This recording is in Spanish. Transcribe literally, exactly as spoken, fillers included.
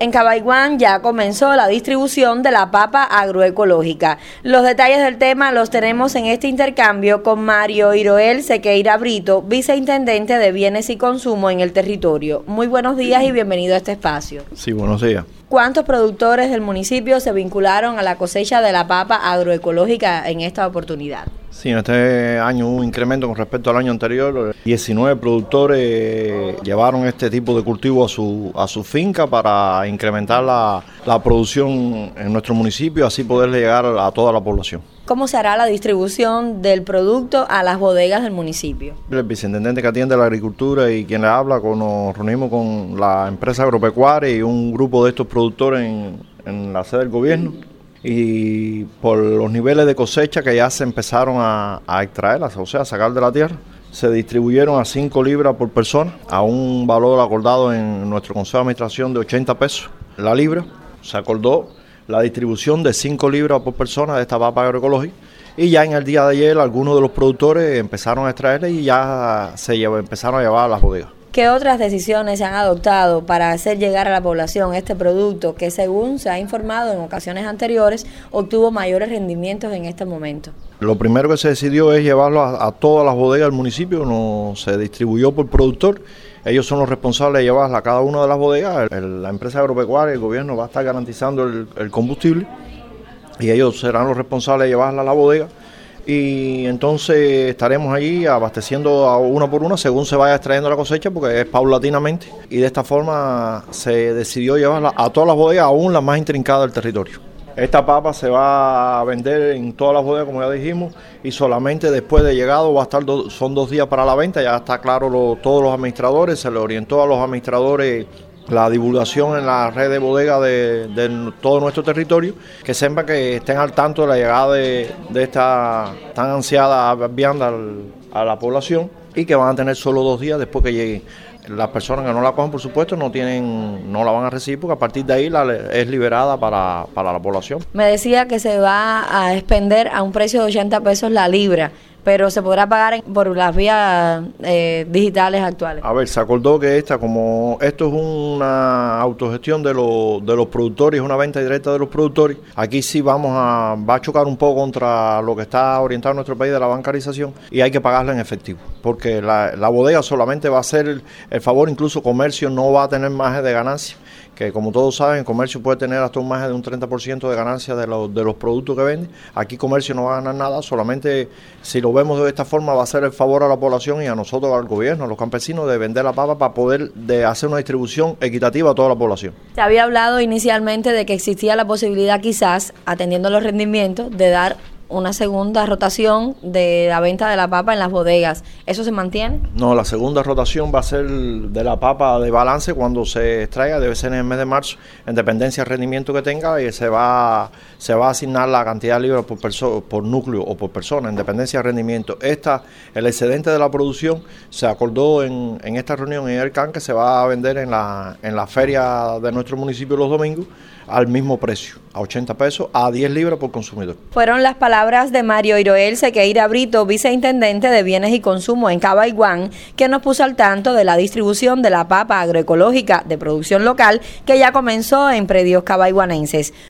En Cabaiguán ya comenzó la distribución de la papa agroecológica. Los detalles del tema los tenemos en este intercambio con Mario Iroel Sequeira Brito, viceintendente de Bienes y Consumo en el territorio. Muy buenos días y bienvenido a este espacio. Sí, buenos días. ¿Cuántos productores del municipio se vincularon a la cosecha de la papa agroecológica en esta oportunidad? Sí, en este año hubo un incremento con respecto al año anterior. diecinueve productores llevaron este tipo de cultivo a su, a su finca para incrementar la, la producción en nuestro municipio, así poderle llegar a toda la población. ¿Cómo se hará la distribución del producto a las bodegas del municipio? El viceintendente que atiende la agricultura y quien le habla, con, nos reunimos con la empresa agropecuaria y un grupo de estos productores en, en la sede del gobierno. Y por los niveles de cosecha que ya se empezaron a, a extraer, o sea, a sacar de la tierra, se distribuyeron a cinco libras por persona, a un valor acordado en nuestro Consejo de Administración de ochenta pesos la libra. Se acordó la distribución de cinco libras por persona de esta papa agroecológica, y ya en el día de ayer algunos de los productores empezaron a extraerla y ya se llevó, empezaron a llevar a las bodegas. ¿Qué otras decisiones se han adoptado para hacer llegar a la población este producto que, según se ha informado en ocasiones anteriores, obtuvo mayores rendimientos en este momento? Lo primero que se decidió es llevarlo a, a todas las bodegas del municipio, no se distribuyó por productor. Ellos son los responsables de llevarla a cada una de las bodegas. El, la empresa agropecuaria, el gobierno va a estar garantizando el, el combustible y ellos serán los responsables de llevarla a la bodega. Y entonces estaremos allí abasteciendo a una por una según se vaya extrayendo la cosecha, porque es paulatinamente, y de esta forma se decidió llevarla a todas las bodegas, aún las más intrincadas del territorio. Esta papa se va a vender en todas las bodegas, como ya dijimos, y solamente después de llegado va a estar do, son dos días para la venta. Ya está claro lo, todos los administradores, se le orientó a los administradores la divulgación en la red de bodegas de, de todo nuestro territorio, que sepan que estén al tanto de la llegada de, de esta tan ansiada vianda al, a la población, y que van a tener solo dos días después que lleguen. Las personas que no la cogen, por supuesto, no tienen, no la van a recibir, porque a partir de ahí la, es liberada para, para la población. Me decía que se va a expender a un precio de ochenta pesos la libra, pero se podrá pagar en, por las vías eh, digitales actuales. A ver, se acordó que esta, como esto es una autogestión de, lo, de los productores, es una venta directa de los productores, aquí sí vamos a, va a chocar un poco contra lo que está orientado en nuestro país de la bancarización, y hay que pagarla en efectivo, porque la, la bodega solamente va a hacer el, el favor, incluso comercio no va a tener margen de ganancia, que como todos saben, el comercio puede tener hasta un margen de un treinta por ciento de ganancia de, lo, de los productos que vende. Aquí comercio no va a ganar nada, solamente si lo vemos de esta forma va a hacer el favor a la población y a nosotros, al gobierno, a los campesinos, de vender la papa para poder de hacer una distribución equitativa a toda la población. Se había hablado inicialmente de que existía la posibilidad, quizás, atendiendo los rendimientos, de dar una segunda rotación de la venta de la papa en las bodegas. ¿Eso se mantiene? No, la segunda rotación va a ser de la papa de balance cuando se extraiga, debe ser en el mes de marzo, en dependencia del rendimiento que tenga, y se va, se va a asignar la cantidad de libras por, perso por núcleo o por persona, en dependencia del rendimiento. Esta, el excedente de la producción, se acordó en, en esta reunión en el C A N que se va a vender en la, en la feria de nuestro municipio los domingos al mismo precio, a ochenta pesos, a diez libras por consumidor. Fueron las palabras de Mario Iroel Sequeira Brito, viceintendente de Bienes y Consumo en Cabaiguán, que nos puso al tanto de la distribución de la papa agroecológica de producción local que ya comenzó en predios cabaiguanenses.